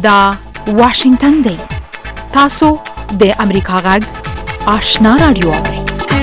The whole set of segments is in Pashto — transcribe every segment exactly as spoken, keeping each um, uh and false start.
دا واشنگتن دی. تاسو د امریکا غږ آشنا رادیو اورئ.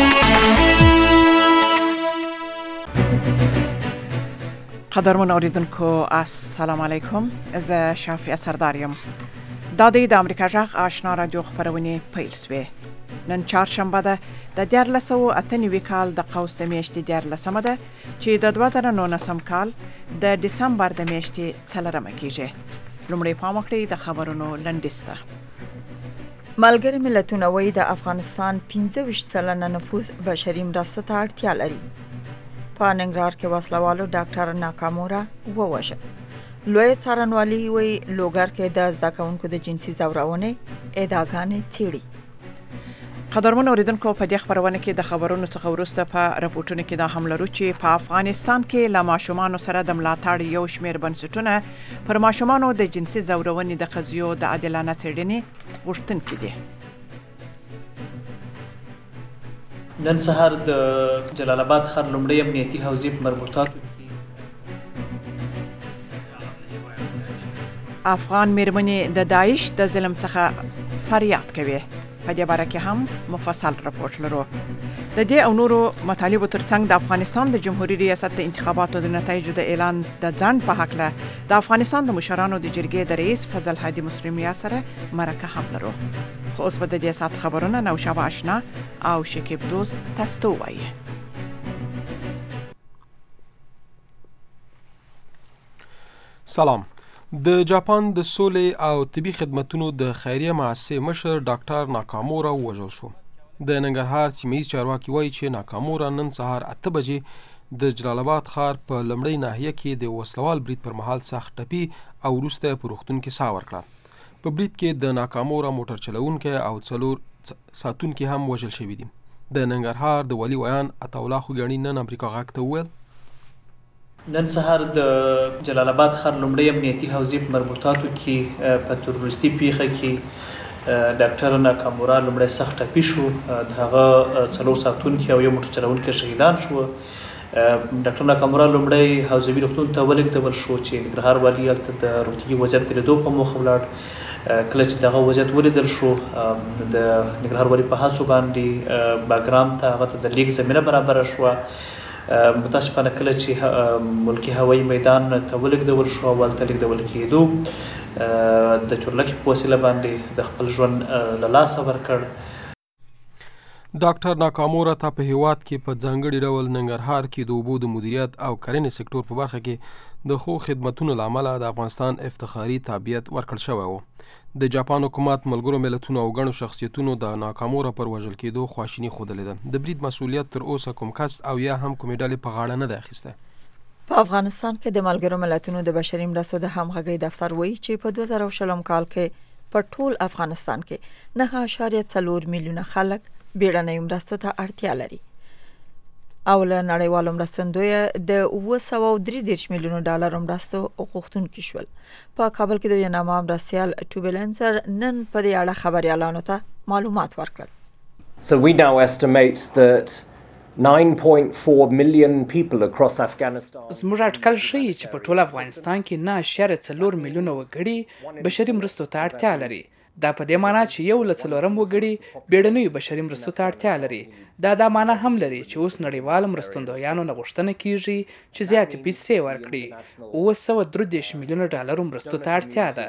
قدرمن اوریدونکو السلام علیکم. زه شافعه سردار یم. دا د امریکا غږ آشنا رادیو خبرونه پیل شوه. نن چهارشنبه ده د دیارلس سوه اته نوي کال د قوس د میاشتې دیارلسمه ده چې د دوه زره نولسم کال د دسمبر د میاشتې څلورمه کیږي. لومړی پام وکړئ د خبرونو لنډیز ته. ملګري ملتونه وایي د افغانستان پنځه ویشت سلنه نفوس بشري مرستو ته اړتیا لري. په ننګرهار کې وسلوالو ډاکټر ناکامورا ووژه. لوی څارنوالي وایي لوګر کې د زده کوونکو د جنسي ځورونې ادعاګانې څېړي. قدرمن اوریدونکو په دې خبرونه کې د خبرونو څخه وروسته په راپورټونو کې دا هم لرو چې په افغانستان کې له ماشومانو سره د ملاتړ یو شمېر بنسټونه پر ماشومانو د جنسي ځورونې د قضیو د عادلانه څېړنې غوښتونکي دي. نن سهار د جلال آباد ښار لومړی امنیتي حوزې په مربوطاتو کې افغان میرمنې د داعش د ظلم څخه فریاد کوي. په دې باره کې هم مفصل راپورټ لرو. د دې او نورو مطالبو ترڅنګ د افغانستان د جمهوریت ریاست د انتخاباتو د نتایجو د اعلان د ځنډ په هکله د افغانستان د مشرانو د جرګې د رئیس فضل هادي مسلمیا سره مرکه هم لرو. خو اوس به د دې ساعت خبرونه نوشابه آشنا او شکیب دوست تاسو ته ووایي. سلام. د جاپان د سولې او طبي خدمتونو د خیریه مؤسسې مشر ډاکټر ناکامورا ووژل شو. د ننګرهار سیمه ییز چارواکي وایي چې ناکامورا نن سهار اته بجې د جلال آباد ښار په لومړۍ ناحیه کې د وسلوال برید پر مهال سخت ټپي او وروسته په روغتون کې ساه ورکړه. په برید کې د ناکامورا موټر چلوونکی او څلور ساتونکي هم وژل شوي دي. د ننګرهار د ولي ویان عطاالله خوږیاڼي نن امریکا غږ ته وویل نن سهار د جلال آباد ښار لومړی امنیتي حوزې په مربوطاتو کې په تروریستي پیښه کې ډاکټر ناکامورا لومړی سخت ټپي شو. د هغه څلور ساتونکي او یو موټر چلوونکی شهیدان شو. ډاکټر ناکامورا لومړی حوزوي روغتون ته ولېږدول شو چې ننګرهار والي هلته د روغتیایي وضعیت د لیدو په موخه ولاړ. کله چې دغه وضعیت ولیدل شو د ننګرهار والي په هڅو باندې باګرام ته هغه ته د لیک زمینه برابره شوه. متاسفانه کله چې ملکي هوایي میدان ته ولېږدول شو او هلته لېږدول کېدو د چورلکې په وسیله باندې د خپل ژوند له لاسه ورکړ. ډاکټر ناکامورا ته په هیواد کې په ځانګړي ډول ننګرهار کې د اوبو د مدیریت او کرنې سکتور په برخه کې د ښو خدمتونو له امله د افغانستان افتخاري تابعیت ورکړل شوی و. د جاپان حکومت ملګرو ملتونو او ګڼو شخصیتونو د ناکامورا پر وژل کېدو خواشیني ښودلې ده. د برید مسؤلیت تر اوسه کوم کس او یا هم کومې ډلې په غاړه نه ده اخیسته. په افغانستان کې د ملګرو ملتونو د بشري مرستو د همغږۍ دفتر وایي چې په دوه زره شلم کال کې په ټول افغانستان کې نه اعشاریه څلور میلیونه خلک بیړنیو مرستو ته اړتیا لري او له نړیوالو مرستندویه د اوه سوه او درې دېرش میلیونو ډالرو مرستو غوښتونکي شول. په کابل کې د یوناما مرستیال ټوبیلنسر نن په دې اړه خبریالانو ته معلومات ورکړل. So we now estimate that nine point four million people across Afghanistan. زموږ اټکل ښیي چې په ټول افغانستان کې نه اعشاریه څلور میلیونه وګړي بشري مرستو ته اړتیا لري. دا په دې معنی چې یو له څلورم وګړي بیړنیو بشري مرستو ته اړتیا لري. دا دا معنی هم لري چې اوس نړیوالو مرستندویانو نه غوښتنه کیږي چې زیاتې پیسې ورکړي. اوه سوه درې دېرش میلیونه ډالرو مرستو ته اړتیا ده.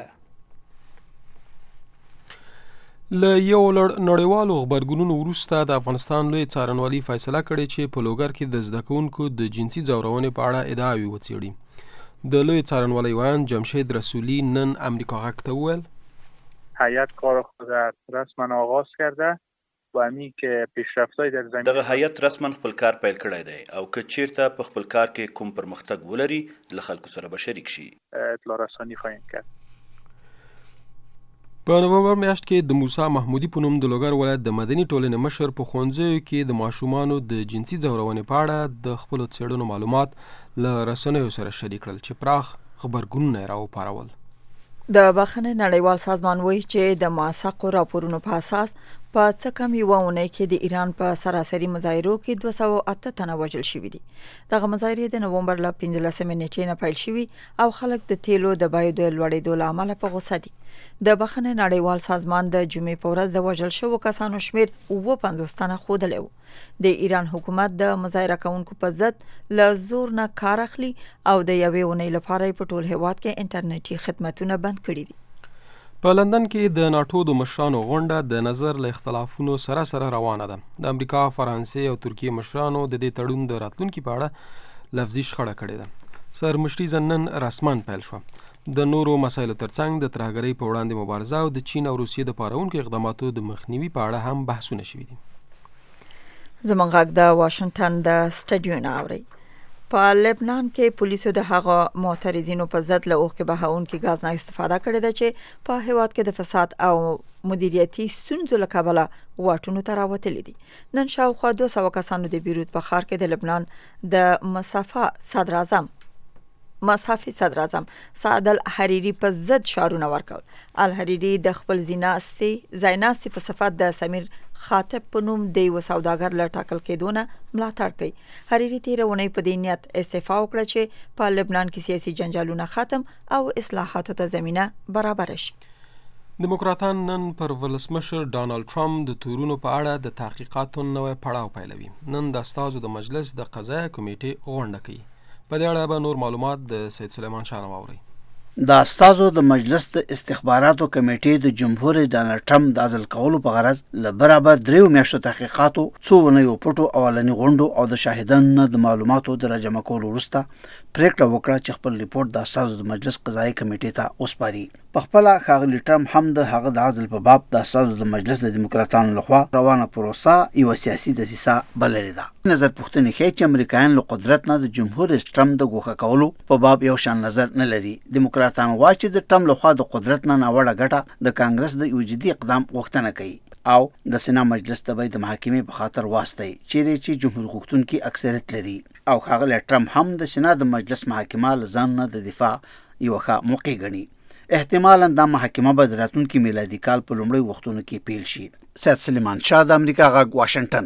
له یو لړ نړیوالو غبرګونونو وروسته د افغانستان لوی څارنوالي فیصله کړې چې په لوګر کې د زده کوونکو د جنسي ځورونې په اړه ادعاوې وڅېړي. د لوی څارنوالۍ ویان جمشید رسولی نن امریکا غږ ته وویل هیئت کار خود رسما آغاز کرده و همین که پیشرفت‌های در زمینه دغه هیئت رسما خپل کار پیل کړی دی او که چیرته په خپل کار کې کوم پرمختګ ولري له خلکو سره به شریک شي. اطلاع رسانی خواهیم کرد. په نومبر میاشت کې د موسی محمودي په نوم د لوګر ولایت د مدني ټولنې مشر په ښوونځیو کې د ماشومانو د جنسي ځورونې په اړه د خپلو څېړنو معلومات له رسنیو سره شریک کړل چې پراخ خبرګونونه یې راوپارول. د بخښنې نړیوال سازمان وایي چې د موثقو راپورونو په اساس په څه کم یوه اونۍ کې د ایران په سراسري مظاهرو کې دوه سوه اته تنه وژل شوي دي. دغه مظاهرې د نومبر له پنځلسمې نیټې نه پیل شوي او خلک د تیلو د بیو د لوړېدو له امله په غوسه دي. د بخښنې نړیوال سازمان د جمعې په ورځ د وژل شوو کسانو شمېر اووه پنځوس تنه ښودلی و. د ایران حکومت د مظاهره کوونکو په ضد له زور نه کار اخلي او د یوې اونۍ لپاره په ټول هیواد کې انټرنیټي خدمتونه بند کړي دي. په لندن کې د ناټو د مشرانو غونډه د نظر له اختلافونو سره سره روانه ده. د امریکا، فرانسې او ترکیې مشرانو د دې تړون د راتلونکي په اړه لفظي شخړه کړې ده. سرمشریزه نن رسمان پیل شوه. د نورو مسایلو ترڅنګ د ترهګرۍ په وړاندې مبارزه او د چین او روسیې د پارونکو اقداماتو د مخنیوي په اړه هم بحثونه شوي دي. زموږ غږ د واشنگټن د سټډیو نه اوري. په لبنان کې پولیسو د هغه معترضینو په ضد له اوښکې بهونکي ګاز نه استفاده کړې ده چې په هیواد کې د فساد او مدیریتي ستونزو له کبله واټونو ته راوتلي دي. نن شاوخوا دوه سوه کسانو د بیروت په ښار کې د لبنان د مصافه صدر اعظم مصافي صدر اعظم سعد الحریری په ضد شعارونه ورکول. الحریری د خپل زیناستي زیناستي په صفت د سمیر خاطب په نوم د یو سوداګر له ټاکل کېدو نه ملاتړ کوي. حریری تېره اونۍ په دې نیت استعفا وکړه چې په لبنان کې سیاسي جنجالونه ختم او اصلاحاتو ته زمینه برابر شي. دموکراتان نن پر ولسمشر ډانلډ ټرمپ د تورونو په اړه د تحقیقاتو نوی پړاو پیلوي. نن د استازو د مجلس د قضایه کمیټې غونډه کوي. په دې اړه به نور معلومات د سید سلیمان شاه واوري. د استازو د مجلس د استخباراتو کمیټې د جمهور ډانلډ ټرمپ د عزل کولو په غرض له برابر دریو میاشتو تحقیقاتو، څو اونیو پټو اولني غونډو او د شاهدانو د معلوماتو د راجمع کولو وروسته پریکړه وکړه چې خپل ریپورت د استازو د مجلس قضایي کمیټې ته وسپاري. په خپله ښاغلي ټرمپ هم د هغه د عزل په باب د استازو د مجلس د دیموکراتانو لخوا روانه پروسه یوه سیاسي دسیسه بللې ده. نظر پوښتنې ښیي چې امریکایان له قدرت نه د جمهور رئیس ټرمپ د ګوښه کولو په باب یو شان نظر نه لري. دیموکراتان وایي چې د ټرمپ لخوا د قدرت نه ناوړه ګټه د کانګرس د یو جدي اقدام غوښتنه کوي او د سنا مجلس ته به د محاکمې په خاطر واستوي چیرې چې جمهور غوښتونکي اکثریت لري. او ښاغلی ټرمپ هم د سنا د مجلس محاکمه له ځان نه د دفاع یوه ښه موقع ګڼي. احتمالاً دا محاکمه به د راتلونکي میلادي کال په لومړۍ وختونو کې پیل شي. سید سلیمان شاه د امریکا غږ واشنګټن.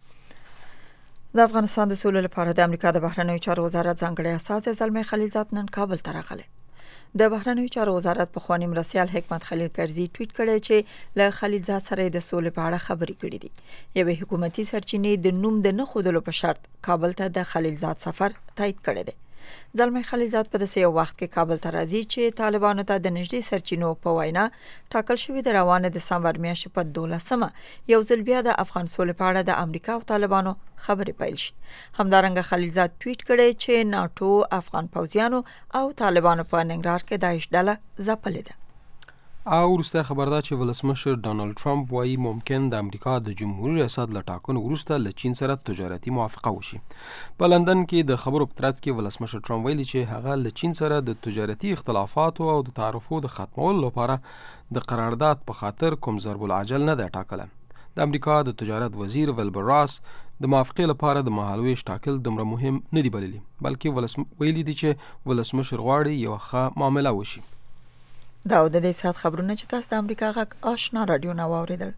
د افغانستان د سولې لپاره د امریکا د بهرنیو چارو وزارت ځانګړی استازی زلمی خلیلزاد نن کابل ته راغلی. د بهرنیو چارو وزارت پخوانی مرستیال حکمت خلیل کرزي ټویټ کړی چې له خلیلزاد سره د سولې په اړه خبرې کړې دي. یوې حکومتي سرچینې د نوم د نه ښودلو په شرط کابل ته د خلیلزاد سفر تایید کړی دی. زلمی خلیلزاد په داسې یو وخت کې کابل ته راځي چې طالبانو ته د نږدې سرچینو په وینا ټاکل شوې د روانه دسمبر میاشتې په دولسمه یو ځل بیا د افغان سولې په اړه د امریکا او طالبانو خبرې پیل شي. همدارنګه خلیلزاد ټویټ کړی چې ناټو افغان پوځیانو او طالبانو په ننګرهار کې داعش ډله ځپلې ده. او وروسته خبر ده چې ولسمشر ډانلډ ټرمپ وایي ممکن د امریکا د جمهوري ریاست له ټاکنو وروسته له چین سره تجارتي موافقه وشي. په لندن کې د خبرو په ترڅ کې ولسمشر ټرمپ ویلي چې هغه له چین سره د تجارتي اختلافاتو او د تعرفو د ختمولو لپاره د قرارداد په خاطر کوم ضرب العجل نه دی ټاکلی. د امریکا د تجارت وزیر ویلبر راس د موافقې لپاره د مهالویش ټاکل دومره مهم نه دی بللی، بلکې ولسم ویلي دي چې ولسمشر غواړي یوه ښه معامله وشي. دا د دې سات خبرونه چې تاسو د امریکا غږ آشنا رادیو نه واوریدل.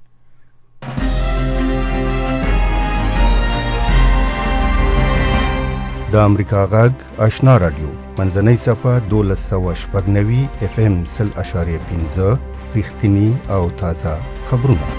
د امریکا غږ آشنا رادیو منځنۍ صفه دولس سوه شپږ نوي اف ام سل اشاریه پنځه رښتیني او تازه خبرونه.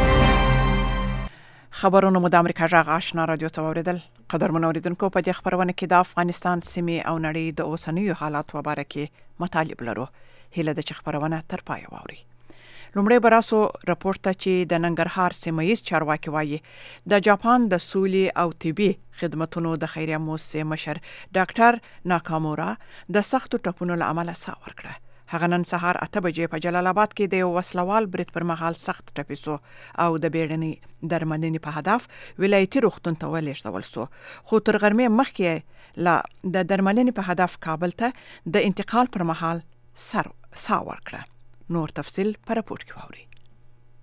خبرونه مو د امریکا غږ آشنا رادیو ته واوریدل. قدرمن اوریدونکو، په دې خبرونه کې د افغانستان سیمې او نړۍ د اوسنیو حالاتو په اړه کې مطالب لرو. هیله ده چې خبرونه تر پایه واوري. لومړی به راسو راپورټ ته چې د ننګرهار سیمه ییز چارواکي وایي د جاپان د سولې او طبي خدمتونو د خیریه موسسې مشر ډاکټر ناکامورا د سختو ټپونو له امله ساه ورکړه. هغه نن سهار اته بجې په جلال آباد کې د یو وسلوال برید پر مهال سخت ټپي سو او د بیړنۍ درملنې په هدف ولایتي روغتون ته ولېږدول سو، خو تر غرمې مخکې لا د درملنې په هدف کابل ته د انتقال پر مهال سر سا ورکړه. نور تفصیل په راپورټ کې واورئ.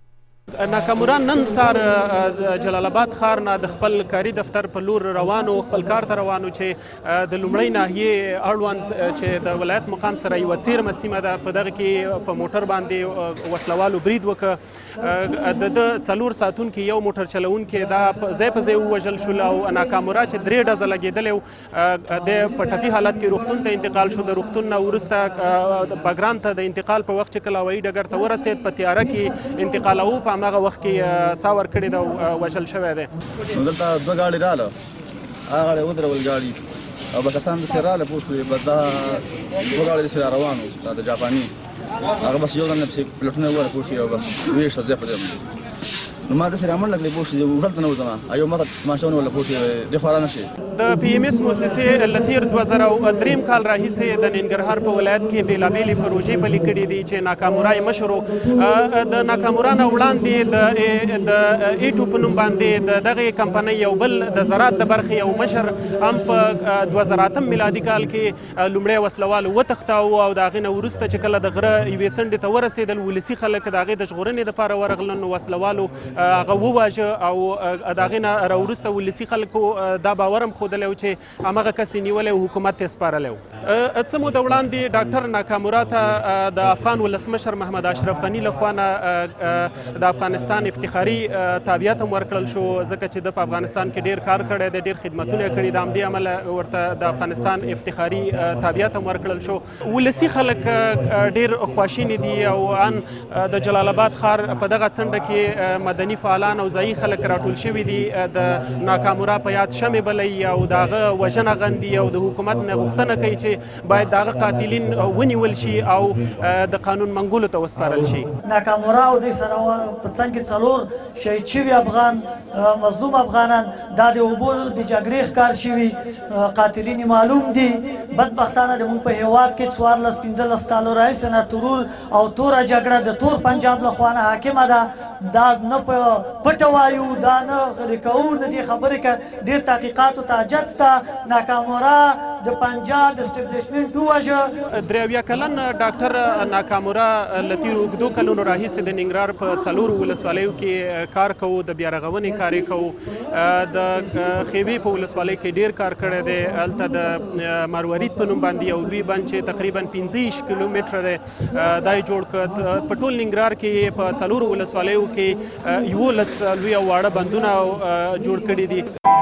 ناکامورا نن سار جلال آباد ښار نه د خپل کاري دفتر په لور روانو خپل کار ته روانو چې د لومړۍ ناحیې اړوند چې د ولایت مقام سره یوه څیرمه سیمه ده په دغه کې په موټر باندې وسلوالو برید وکړه د ده څلور ساعتونکي یو موټر چلونکي دا ځای په ځای ووژل شول او ناکامورا چې درې ډزه لګېدلی و د په ټپي حالت کې روغتون ته انتقال شو د روغتون نه وروسته بګرام ته د انتقال په وخت چې کله هوایي ډګر ته ورسېد په تیاره کې انتقالوه په هماغه وخت کې سا ورکړې ده او وژل شوی دی. دلته دوه ګاډي راغله هغه غاړې ودرول ګاډي او به کسان داسې راغله پوه شوې بس دا دوه ګاډي داسې را روان وو دا د جاپاني هغه بس یو ځل نه پسې پلټونه وویل پوه شوې او بس ویې شول ځای په ځای باندې نو ما داسې رامنډه کړې پوه شوې وړل ته نه وځم یو ماته تماشه ونیوله پوه شوې دې خوا را نه شي. د پی ایم ایس موسسې له تېر دوه زره درېیم کال راهیسې د ننګرهار په ولایت کې بېلابېلې پروژې پلي کړي دي چې ناکامورا یې مشر و. د ناکامورا نه وړاندې د د ایټو په نوم باندې د دغې کمپنۍ یو بل د زراعت د برخې یو مشر هم په دوه زره اتم میلادي کال کې لومړی وسلوالو وتښتاوه او د هغې نه وروسته چې کله د غره یوې څنډې ته ورسېدل ولسي خلک د هغې د ژغورنې دپاره ورغلل نو وسلوالو هغه وواژه او د هغې نه راوروسته ولسي خلکو دا باور هم ښودلی و چې همغه کس یې نیولی او حکومت ته یې سپارلی و. څه موده وړاندې ډاکټر ناکامورا ته د افغان ولسمشر محمد اشرف غني لخوا نه د افغانستان افتخاري تابعیت هم ورکړل شو ځکه چې د په افغانستان کې ډېر کار کړی دی ډېر خدمتونه یې کړي د همدې امله ورته د افغانستان افتخاري تابعیت هم ورکړل شو. ولسي خلک ډېر خواشیني دي او ان د جلال آباد ښار په دغه څنډه کې مدني فعالان او ځایي خلک راټول شوي دي د ناکامورا په یاد شمې بلوي او د هغه وژنه غندي او د حکومت نه غوښتنه کوي چې باید د هغه قاتلین ونیول شي او د قانون منګولو ته وسپارل شي. ناکامورا او دوی سره په څنګ کې څلور شهید شوي افغان مظلوم افغانان دا د اوبو د جګړې ښکار شوي قاتلین معلوم دي. بدبختانه د موږ په هېواد کې څوارلس پنځلس کالو راهیسې نه ترور او توره جګړه د تور پنجاب لخوا نه حاکمه ده. دا نه په پټه وایو دا نه غلي کوو نه دې خبرې که ډېر تحقیقاتو ته حاجت شته. ناکامورا د پنجاب اسټبلیشمنټ وواژه. درې اویا کلن ډاکټر ناکامورا له تېرو اوږدو کلونو راهیسې د ننګرهار په څلورو ولسوالیو کې کار کوو د بیارغونې کار یې کوو. د خیوې په ولسوالۍ کې ډېر کار کړی دی. هلته د مروارید په نوم باندې یو لوی بند چې تقریبا پنځه ویشت کیلومتره دی دا یې جوړ کړ. په ټول ننګرهار کې په څلورو ولسوالیو کې یولس لوی او واړه بندونه جوړ کړي دي.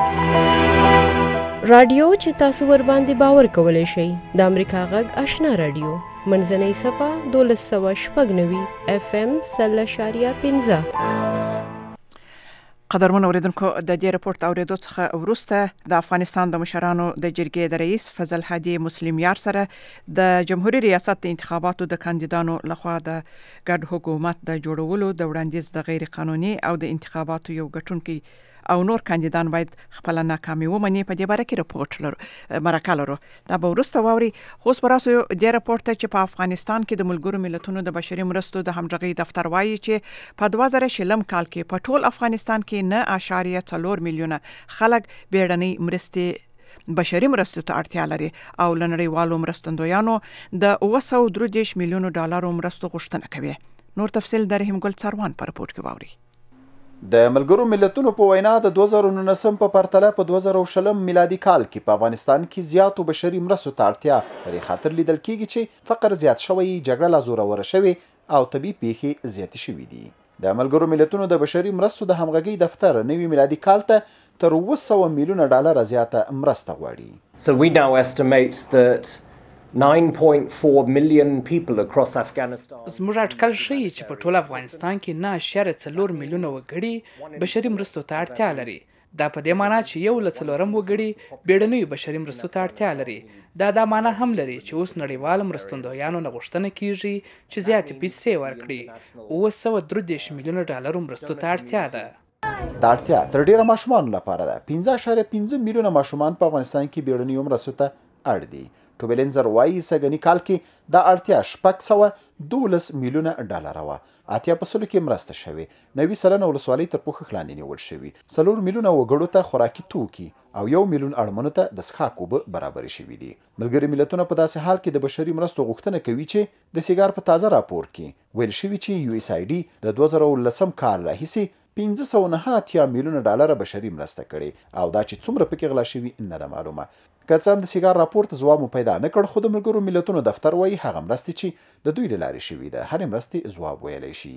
رادیو چې تاسو ور باندې باور کولی شئ د امریکا غږ آشنا رادیو منځنۍ صفحه دولس سوه شپږ نوي اف ام سل اشاریه پنځه. قدرمن اوریدونکو د دې راپورټ اوریدو څخه وروسته د افغانستان د مشرانو د جرګې د رئیس فضل هادي مسلم یار سره د جمهوریت ریاست د انتخاباتو د کاندیدانو لخوا د ګډ حکومت د جوړولو د وړاندیز د غیر قانوني او د انتخاباتو یو ګټونکي او نور کاندیدان باید خپل ناکامي ومني په دې باره کې راپورټ لرو مرکه لرو. دا به وروسته واوري. خو اوس به راسو دې راپورټ ته چې په افغانستان کې د ملګرو ملتونو د بشري مرستو د همغږۍ دفتر وایي چې په دوه زره شلم کال کې په ټول افغانستان کې نه اعشاریه څلور میلیونه خلک بیړنۍ مرستې بشري مرستو ته اړتیا لري او له نړیوالو مرستندویانو د اوه سوه درې دېرش میلیونو ډالرو مرستو غوښتنه کوي. نور تفصیل د رحیم ګل څاروان په راپورټ کې واوري. د ملګرو ملتونو په وینا د دوه زره نولسم په پرتله په دوه زره شلم میلادي کال کې په افغانستان کې زیاتو بشري مرستو ته اړتیا په دې خاطر لیدل کېږي چې فقر زیات شوی، جګړه لا زوروره شوې او طبیعي پیښې زیاتې شوې دي. د ملګرو ملتونو د بشري مرستو د همغږۍ دفتر نوي میلادي کال ته تر اوه سوه میلیونه ډالر زیاته مرسته غواړي. So we now estimate that nine point four million people across Afghanistan. زموږ اټکل ښیي چې په ټول افغانستان کې نه اعشاریه څلور میلیونه وګړي بشري مرستو ته اړتیا لري. دا په دې معنا چې یو له څلورم وګړي بیړنیو بشري مرستو ته اړتیا لري. دا دا معنا هم لري چې اوس نړیوالو مرستندویانو نه غوښتنه کیږي چې زیاتې پیسې ورکړي. اوه سوه درې دېرش میلیونه ډالرو مرستو ته اړتیا ده. دا اړتیا تر ډیره ماشومانو لپاره ده. پنځه اعشاریه پنځه میلیونه ماشومان په افغانستان کې بیړنیو مرستو ته اړ دي. ټوبلینزر وایي سږني کال کې دا اړتیا شپږ سوه دولس میلیونه ډالره وه. اتیا په سلو کې مرسته شوې. نوي سلنه ولسوالۍ تر پوښښ لاندې نیول شوي. څلور میلیونه وګړو ته خوراکي توکي او یو میلیون اړمنو ته د څښاک اوبه برابرې شوي دي. ملګري ملتونه په داسې حال کې د بشري مرستو غوښتنه کوي چې د سیګار په تازه راپور کې ویل شوي چې یو اس آی ډي د دوه زره ولسم کال راهیسې پنځه سوه نهه اتیا میلیونه ډالره بشري مرسته کړې او دا چې څومره پکې غلا شوي نه ده معلومه. که څه هم د سیګار راپور ته ځواب مو پیدا نه کړ، خو د ملګرو ملتونو دفتر وایي هغه مرستې چې د دوی له لارې شوي ده هرې مرستې ځواب ویلی شي.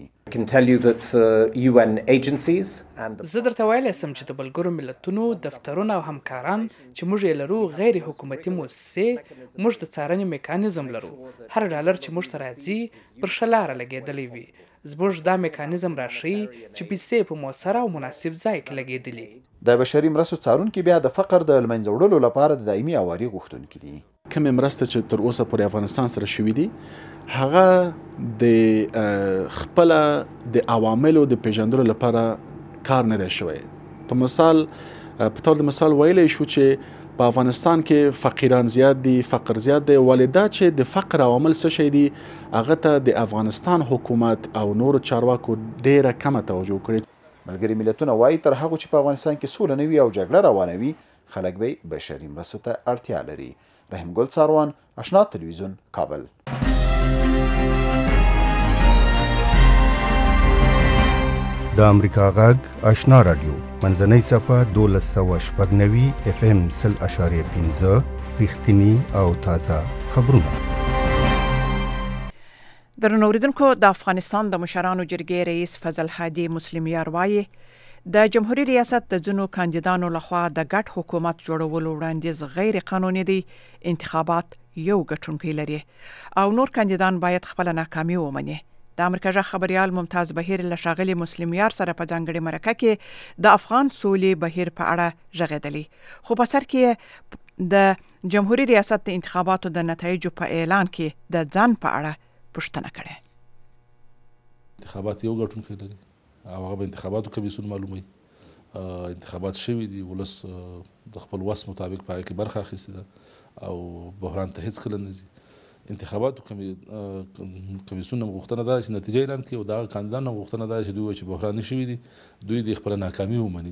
زه درته ویلی سم چې د ملګرو ملتونو دفترونه او همکاران چې موږ یې لرو غیر حکومتي موسسې، موږ د څارنې میکانیزم لرو. هر ډالر چې موږ ته راځي پر ښه لاره لګېدلی وي. زموږ دا میکانیزم راښیي چې پیسې په مؤثره او مناسب ځای کې لګېدلي. د بشري مرستو څارونکي بیا د فقر د له منځه وړلو لپاره د دایمي اواري غوښتونکي دي. کومې مرسته چې تر اوسه پورې افغانستان سره شوي دي هغه د خپله د عواملو د پیژندلو لپاره کار نه دی شوی. په مثال په طور د مثال ویلی شو چې په افغانستان کې فقیران زیات دي، فقر زیات دی، ولې دا چې د فقر عوامل څه شی دي هغه ته د افغانستان حکومت او نورو چارواکو ډیره کمه توجه کړې. ملګري ملتونه وایي تر هغو چې په افغانستان کې سوله نه وي او جګړه روانه وي خلک به بشري مرستو ته اړتیا لري. رحیم ګل څاروان، اشنا تلویزیون، کابل. د امریکا غږ آشنا رادیو منځنۍ صفحه دولس سوه شپږ نوي اف ام سل اشاریه پنځه رښتیني او تازه خبرونه. درنو اوریدونکو، د افغانستان د مشرانو جرګې رئیس فضل هادي مسلمیار وایي د جمهوریت ریاست د ځینو کاندیدانو لخوا د ګډ حکومت جوړولو وړاندیز غیر قانوني دی. انتخابات یو ګټونکی لري او نور کاندیدان باید خپل ناکامي ومني. د امریکا جغ خبريال ممتاز بهیر له ښاغلي مسلمیار سره په ځانګړي مرکه کې د افغان سولې بهیر په اړه ژغېدلی، خو په سر کې د جمهوریت ریاست د انتخاباتو د نتایجو په اعلان کې د ځان په اړه پوښتنه کړې. انتخابات یو ګټونکی لري او هغه به انتخاباتو کمیسیون معلوموي. انتخابات شوي دي، ولس د خپل وس مطابق په هغه کې برخه اخیستې ده او بحران ته هیڅ کله نه ځي. انتخاباتو کمیسیون هم غوښتنه ده چې نتیجه اعلان کړي او د هغه کاندیدان هم غوښتنه ده چې دوی وایي چې بحران شوي دي، دوی د خپله ناکامي ومني.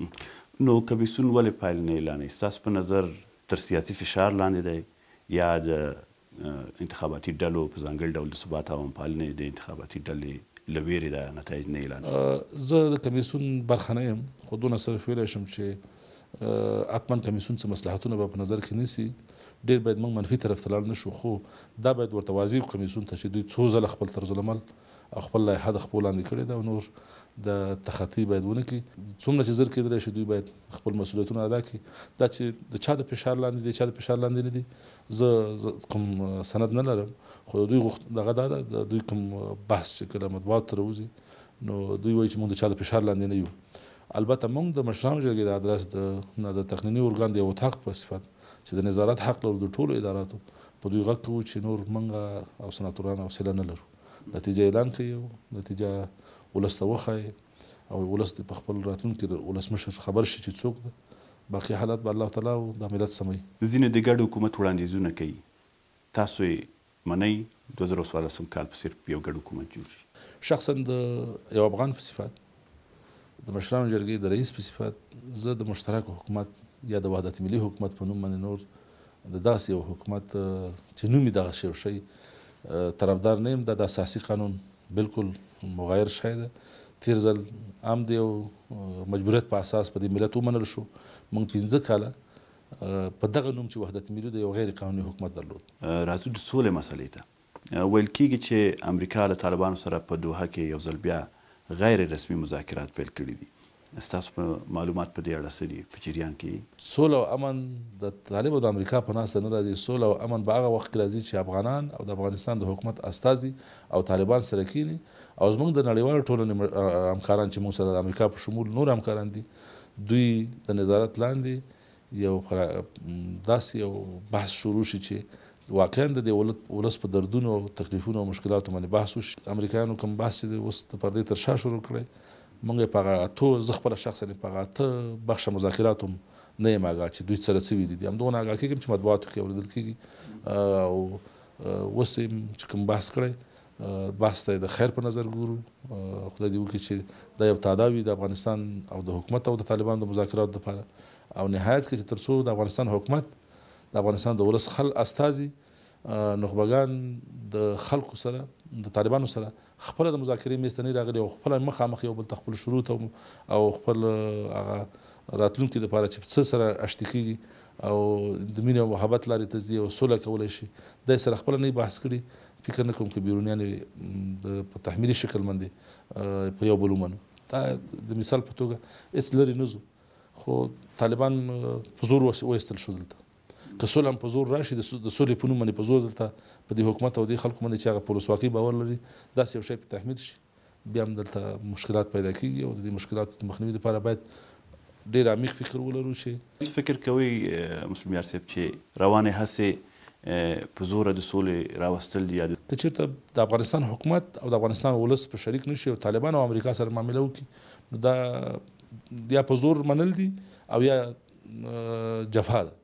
نو کمیسیون ولې پایل نه اعلانوي؟ ستاسو په نظر تر سیاسي فشار لاندې دی یا د انتخاباتي ډلو په ځانګړي ډول د ثبات او همپالنې د انتخاباتي ډلې له ویرې دا نتایج نه اعلان؟ زه د کمیسیون برخه نه یم، خو دونه صرف ویلی شم چې حتما کمیسیون څه مصلحتونه به په نظر کې نیسي. ډېر باید موږ منفي طرف ته لاړ نه شو، خو دا باید ورته واضح کمیسیون ته چې دوی څو ځله خپل طرز العمل او خپل لایحه د خپلو لاندې کړې ده او نور د تخطي باید ونه کړي. څومره چې زر کېدلی شي دوی باید خپل مسؤلیتونه ادا کړي. دا چې د چا د فشار لاندې دی چا د فشار لاندې نه دي، زه کوم سند نه لرم، خو دوی دغه دا ده د دوی کوم بحث چې کله مطبوعاتو ته راوځي نو دوی وایي چې موږ د چا د فشار لاندې نه یو. البته موږ د مشرانو جرګې د ادرس د نه د تقنیني ارګان د یو اتاق په صفت چې د نظارت حق لرو د ټولو اداراتو په دوی غږ کوو چې نور موږ او سناتوران حوصله نه لرو. نتیجه اعلان کوي او نتیجه ولس ته وښایي او ولس په خپل راتلونکي ولسمشر خبر شي چې څوک ده. باقي حالات به الله تعالی او د ملت سموي. ځینې د ګډ حکومت وړاندیزونه کوي، تاسو یې منئ دوه زره څوارلسم کال په صرف یو ګډ حکومت جوړ شي؟ شخصا د یو افغان په صفت، د مشرانو جرګې د رئیس په صفت، زه د مشترک حکومت یا د وحدت ملي حکومت په نوم باندې نور د داسې یو حکومت چې نوم یې دغه شی شی طرفدار نه یم. دا د اساسي قانون بالکل مغایر شی ده. تیر ځل هم د یو مجبوریت په اساس په دې ملت ومنل شو. موږ پنځه کاله په دغه نوم چې وحدت ملي د یو غیر قانوني حکومت درلود. راځو د سولې مسلې ته. ویل کېږي چې امریکا له طالبانو سره په دوحه کې یو ځل بیا غیر رسمي مذاکرات پیل کړي دي. ستاسو په معلومات په دې اړه څه دي په جریان کې؟ سوله او امن د طالب او د امریکا په ناسته نه راځي. سوله او امن به هغه وخت کې راځي چې افغانان او د افغانستان د حکومت استازي او طالبان سره کینی او زموږ د نړیوالو ټولنې همکاران چې موږ سره د امریکا په شمول نور همکاران دي، دوی د نظارت لاندې یو داسې یو بحث شروع شي چې واقعا د دې ولس په دردونو او تکلیفونو او مشکلاتو باندې بحث وشي. امریکایانو کوم بحث چې اوس د پردې تر شا شروع کړی، موږ یې په هغه اته زه خپله شخصا یې په هغه اته بخشه مذاکراتو هم نه یم آګاه چې دوی سره څه ویلي دي. همدغونه آګاه کېږم چې مطبوعاتو کې اورېدل کېږي او اوس چې کوم بحث کړی بحث ته د خیر په نظر ګورو. خدای دې وکړي چې دا یو تاداو وي د افغانستان او د حکومت او د طالبانو د مذاکراتو لپاره او نهایت کې چې تر څو د افغانستان حکومت د افغانستان د ولس خل استازي نخبګان د خلکو سره د طالبانو سره خپل د مذاکرې میز ته نه راغلي او خپل مخامخ یو بل ته خپل شروط او خپل هغه راتلونکي لپاره چې څه سره اشتي کېږي او د مینې او محبت لارې ته ځي او سوله کولی شي دا سره خپله نه بحث کړي. فکر نه کوم چې بیرونیان په تحمیلي شکل باندې په یو بل ومنو. دا د مثال په توګه هېڅ لرې نه ځو خو طالبان په زور وایستل شو دلته که سوله هم په زور راشي د سولې په نوم باندې په زور دلته په دې حکومت او دې خلکو باندې چې هغه په ولسواکۍ باور لري داسې یو شی په تحمیل شي بیا هم دلته مشکلات پیدا کېږي او د دې مشکلاتو د مخنیوي لپاره باید ډېر عمیق فکر ولرو. چې فکر کوئ مسلم یار صاحب چې روانې هڅې په زوره د سولې راوستل دي یا ته چېرته د افغانستان حکومت او د افغانستان ولس په شریک نشي او طالبان او امریکا سره معامله وکړي نو دا یا په زور منل دي او یا جفا ده.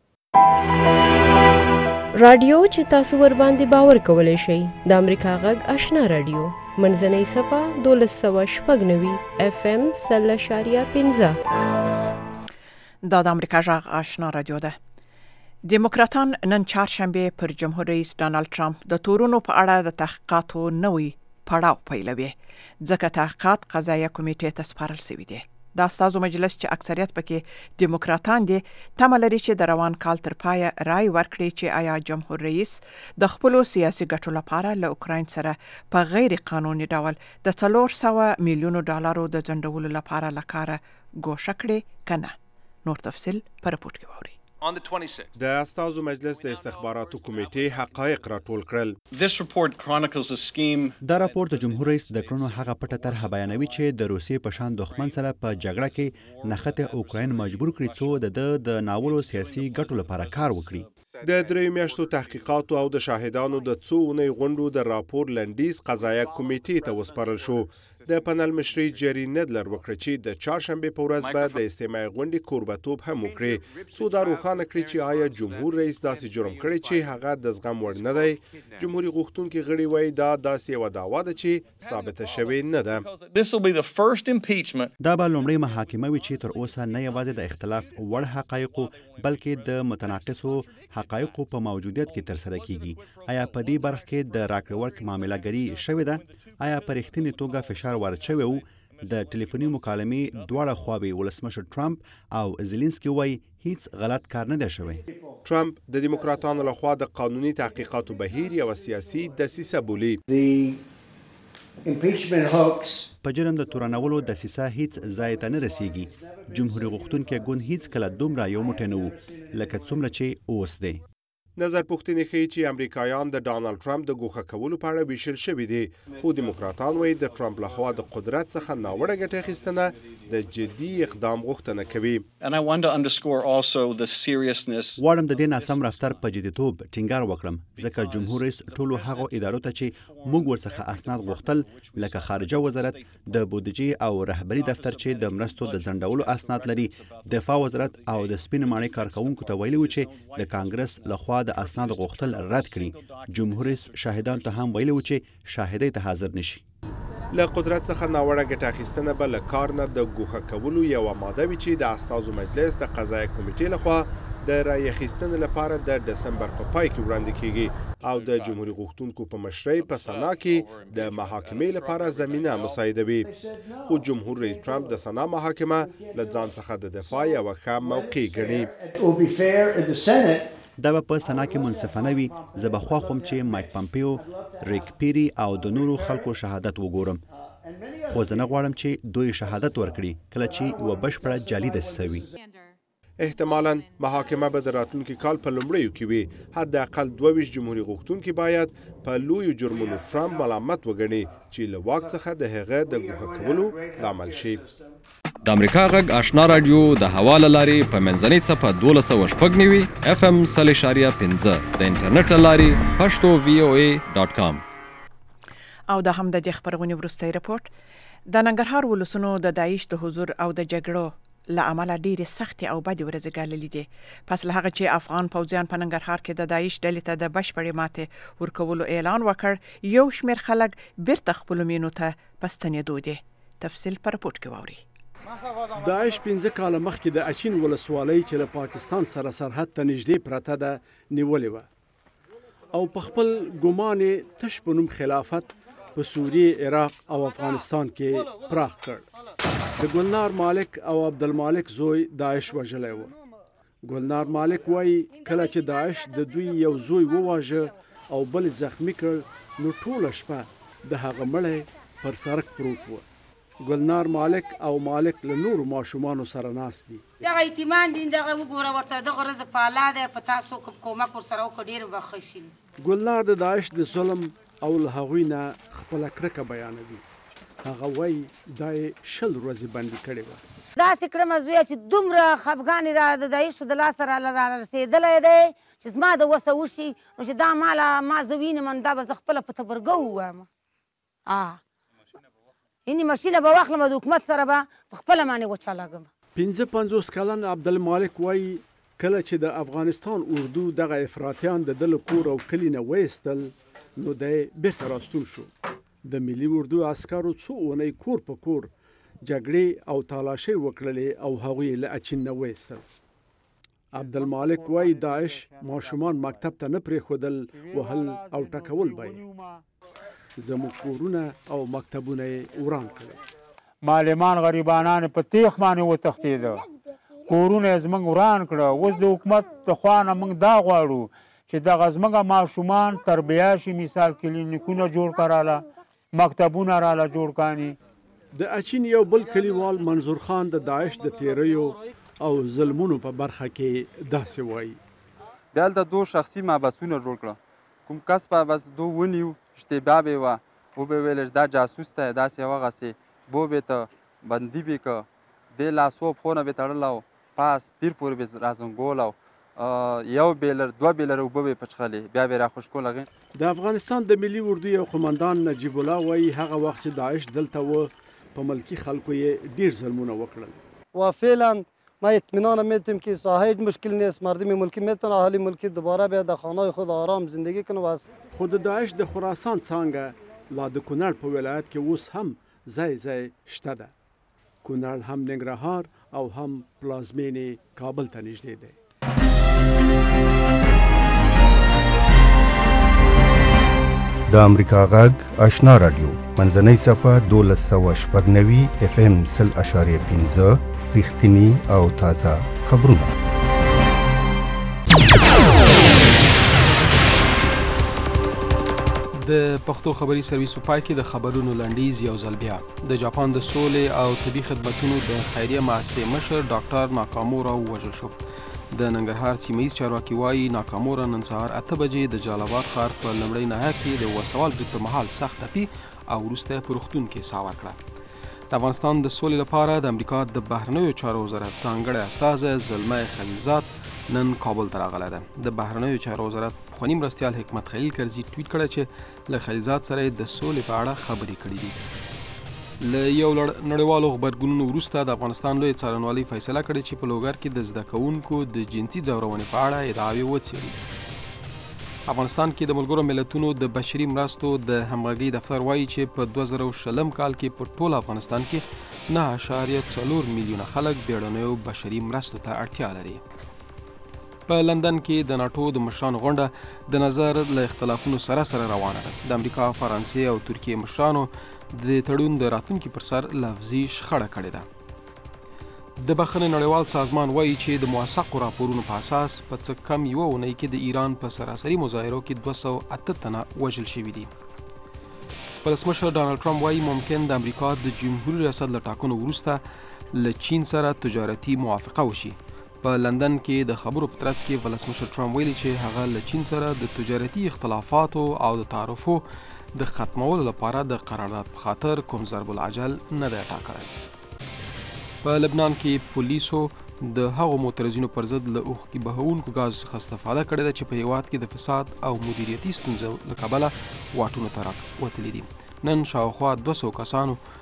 رادیو چې تاسو ور باندې باور کولای شئ د امریکا غږ آشنا رادیو منځنۍ صفه دولس سوه شپږ نوي اف ام سل اشاریه پنځه. دا د امریکا غږ آشنا رادیو ده. دیموکراتان نن چهارشنبه پر جمهور رئیس ډانلډ ټرمپ د تورونو په اړه د تحقیقاتو نوی پړاو پیلوي ځکه تحقیقات قضایه کمیټې ته سپارل شوي دي. د استازو مجلس چې اکثریت پکې دیموکراتان دي تمه لري چې د روان کال تر پایه رای ورکړي چې آیا جمهور رئیس د خپلو سیاسي ګټو لپاره له اوکراین سره په غیر قانوني ډول د څلور سوه میلیونو ډالرو د ځنډولو لپاره له کاره ګوښه کړي که نه. نور تفصیل په رپورټ کې واورئ. د استازو مجلس د استخباراتو کمیټې حقایق راټول کړل. دا راپور د جمهور رئیس د کړنو هغه پټه طرحه بیانوي چې د روسیې په شان دښمن سره په جګړه کې نښته اوکراین مجبور کړي څو د د ناولو سیاسي ګټو لپاره کار وکړي. د دریو میاشتو تحقیقاتو او د شاهدانو د څو اونۍ غونډو د راپور لنډیز قضایه کمیټې ته وسپارل شو. د پنل مشري جری ندلر وکړه چې د چهارشنبې په ورځ به د استماعي غونډې کوربتوب هم وکړي څو دا روښانه کړي چې آیا جمهور رئیس داسې جرم کړی چې هغه د زغم وړ نه دی. جمهوري غوښتونکي غړي وایي دا داسې یوه دعوا ده چې ثابته شوې نه ده. دا به لومړۍ محاکمه وي چې تر اوسه نه یوازې د اختلاف وړ حقایقو بلکې د متناقضو حقایقو په موجودیت کې ترسره کیږي. آیا په دې برخه کې د راکړې ورکړې معاملهګري شوې ده؟ آیا په رښتینې توګه فشار وارد شوی و؟ د ټلیفوني مکالمې دواړه خواوې ولسمشر ټرمپ او زلینسکي وایي هیڅ غلط کار نه دی شوی. ټرمپ د دیموکراتانو لخوا د قانوني تحقیقاتو بهیر یوه سیاسي دسیسه بولي. په جرم د تورنولو دسیسه هیڅ ځای ته نه رسیږي. جمهوري غوښتونکی ګوند هیڅ کله دومره یو موټی نه و لکه څومره چې اوس دی. نظر پوښتنې ښیي چې امریکایان د ډانلډ ټرمپ د ګوښه کولو په اړه ویشل شوي دي خو دیموکراتان وایي د ټرمپ لخوا د قدرت څخه ناوړه ګټه اخیستنه د جدي اقدام غوښتنه کوي. غواړم د دې ناسم رفتار په جديتوب ټینګار وکړم ځکه جمهور رئیس ټولو هغو ادارو ته چې موږ ورڅخه اسناد غوښتل لکه خارجه وزارت د بودیجې او رهبري دفتر چې د مرستو د ځنډولو اسناد لري دفاع وزارت او د سپین ماڼۍ کارکونکو ته ویلي و چې د کانګرس لخوا د اسناد غوښتل رد کړي. جمهور رئیس شاهدانو ته هم ویلي و چې شاهدۍ ته حاضر نشي. له قدرت څخه ناوړه ګټه اخیستنه به له کار نه د ګوښه کولو یوه ماده وي چې د استازو مجلس د قضایه کمیټې لخوا د رای اخیستنې لپاره د ډسمبر په پای کې وړاندې کیږي او د جمهوري غوښتونکو په مشرۍ په سنا کې د محاکمې لپاره زمینه مساعدوي. خو جمهور رئیس ټرمپ د سنا محاکمه له ځان څخه د دفاع یوه ښه موقع ګڼي. دا به په سنا کې منصفانه وي. زه به خوښوم چې مایک پامپیو، ریک پیری او د نورو خلکو شهادت وګورم خو زه نه غواړم چې دوی شهادت ورکړي کله چې یوه بشپړه جعلي دسیسه وي. احتمالاً محاکمه به د راتلونکي کال په لومړیو کې وي. حداقل دوه ویشت جمهوري غوښتونکي باید په لویو جرمونو ټرمپ ملامت وګڼي چې له واک څخه د هغه د ګوښه کولو لامل شي. د امریکا غږ آشنا رادیو د هوا له لارې په منځنۍ څپه دولس سوه شپږ نوي اف ام سل اشاریه پنځه د انټرنیټ له لارې پښتو وی او ای ډاټ کام. او دا هم د دې خبرونې وروستی رپورټ. د ننګرهار ولسونو د داعش د حضور او د جګړو له امله ډېرې سختې او بدې ورځې ګاللې دي. پس له هغه چې افغان پوځیان په ننګرهار کې د داعش ډلې ته د بشپړې ماتې ورکولو اعلان وکړ، یو شمېر خلک بیرته خپلو مینو ته په ستنېدو دي. تفصیل په رپورټ کې واورئ. داعش پنځه کاله مخکې د اچین ولسوالۍ چې له پاکستان سره سرحد ته نږدې پرته ده نیولې وه او په خپل ګمان یې تش په نوم خلافت په سوریې، عراق او افغانستان کې پراخ کړ. د ګلنار مالک او عبدالمالک زوی داعش وژلی و. ګلنار مالک وایي کله چې داعش د دوی یو زوی وواژه او بل زخمی کړ نو ټوله شپه د هغه مړی پر سړک پروت و. ګلنار مالک او مالک له نورو ماشومانو سره ناست دي. دغه یتیمان دي، دغه وګوره ورته دغه رزق په الله دی، په تاسو کومک ورسره وکړو ډېر به ښه شي. ګلنار د داعش د ظلم او له هغوی نه خپله کرکه بیانوي. هغه وایي دا یې شل ورځې بندي کړې وه. داسې کړمه زویه چې دومره خفګان یې را د داعشو د لاسه را رسېدلی دی چې زما د وسه وشي نو چې دا ماله ما زه وینم نو دا به زه خپله په تبرګه ووایم. اینې ماشینه به واخلم د حکومت سره به په خپله باندې وچالږم. پنځه پنځوس کلن عبدالمالک وایي کله چې د افغانستان اردو دغه افراطیان د ده له کور او کلي نه وایستل نو دی بیرته راستون شو. د ملي اردو عسکرو څو اونۍ کور په کور جګړې او تالاشۍ وکړلې او هغوی له اچین نه وایستل. عبدالمالک وایي داعش ماشومان مکتب ته نه پرېښودل، وهل او ټکول به یې. زموږ کورونه او مکتبونه یې وران کړل. معلمان غریبانان په تیښ باندې وتښتېده، کورونه یې زموږ وران کړه. اوس د حکومت د خوا نه موږ دا غواړو چې دغه زموږ ماشومان تربیه شي، مثال کلینیکونه جوړ کړاله، مکتبونه راله جوړ کړي. د اچین یو بل کلیوال منظور خان د داعش د تیریو او ظلمونو په برخه کې داسې وایي. بیا هلته دو شخصي محبسونه جوړ کړه. کوم کس به بس دو ونیو اشتباه به وه و به ویل دا جاسوس ته داسې هغسې بو به ته بندي به که دې لاسو پښو نه به تړلی او پاس تیر پورې به رازنګول او یو بیلر دوه بیلر اوبه به پچخلې بیا به راخوشکول هغې. د افغانستان د ملي اردو یو قمندان نجیب الله وایي هغه وخت چې داعش دلته و په ملکي خلکو یې ډېر ظلمونه وکړل. و فعلا ما اطمینان میتیم که هیچ مشکل نیست، مردم ملکی میتونه اهالی ملکی دوباره بیا در خانه خود آرام زندگی کنه. و خود داعش د خراسان څانګه لا د کونړ په ولایت کې اوس هم ځای ځای شته ده. کونړ هم ننګرهار او هم پلازمینې کابل ته نږدې دی. د امریکا غږ آشنا رادیو منځنۍ صفه دولس سوه شپږ نوي اف ام سل اشاریه پنځه رښتیني او تازه خبرونه. د پښتو خبري سرویس په پای کې د خبرونو لنډیز یو ځل بیا. د جاپان د سولې او طبي خدمتونو د خیریه مؤسسې مشر ډاکټر ناکامورا ووژل شو. د ننګرهار سیمه ییز چارواکي وایي ناکامورا نن سهار اته بجې د جال اباد ښار په لومړۍ ناحیه کې د وسوال برید پر مهال سخت ټپي او وروسته یې په روغتون کې ساه ورکړه. د افغانستان د سولې لپاره د امریکا د بهرنیو چارو وزارت ځانګړی استازی زلمه خلیلزاد نن کابل ته راغلی ده. د بهرنیو چارو وزارت پخواني مرستیال حکمت خلیل کرزي ټویټ کړی چې له خلیلزاد سره د سولې په اړه خبرې کړې دي. له یو نړیوالو غبرګونونو وروسته د افغانستان لوی څارنوالۍ فیصله کړې چې په لوګر کې د زده کوونکو د جنسي ځورونې په اړه ادعاوې وڅېړي. افغانستان کې د ملګرو ملتونو د بشري مرستو د همغږۍ دفتر وایي چې په دوه زره شلم کال کې په ټول افغانستان کې نه اعشاریه څلور میلیونه خلک بیړنیو بشري مرستو ته اړتیا لري. په لندن کې د ناټو د مشرانو غونډه د نظر له اختلافونو سره سره روانه ده. د امریکا، فرانسې او ترکیې مشرانو د تړون د راتلونکي پر سر لفظي شخړه کړې ده. د بخښنې نړیوال سازمان وایي چې د موثقو راپورونو په اساس په څه کم یوه اونۍ کې د ایران په سراسري مظاهرو کې دوه سوه اته تنه وژل شوي دي. ولسمشر ډانلډ ټرمپ وایي ممکن د امریکا د جمهوري ریاست له ټاکنو وروسته له چین سره تجارتي موافقه وشي. په لندن کې د خبرو په ترڅ کې ولسمشر ټرمپ ویلي چې هغه له چین سره د تجارتي اختلافاتو او د تعرفو د ختمولو لپاره د قرارداد په خاطر کوم ضرب العجل نه دی ټاکلی. په لبنان کې پولیسو د هغو معترضینو پر ضد له اوښکې بهونکو ګازو څخه استفاده کړې ده چې په هېواد کې د فساد او مدیریتي ستونزو له کبله واټونو ته راوتلي دي. نن شاوخوا دوه سوه کسانو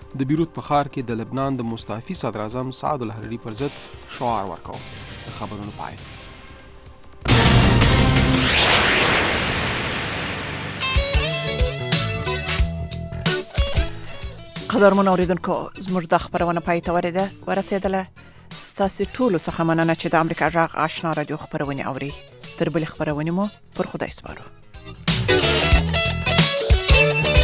د بیروت په ښار کې د لبنان د مستعفي صدر اعظم سعد الحریري پر ضد شعار ورکاو. د خبرونو پای. قدرمن اوریدونکو، زموږ د خبرونه پای ته ورده ورسېدله. ستاسو ټولو څخه مننه چې د امریکا غږ آشنا رادیو خبرونه اوري. تر بلې خبرونه مو پر خدای سپارو.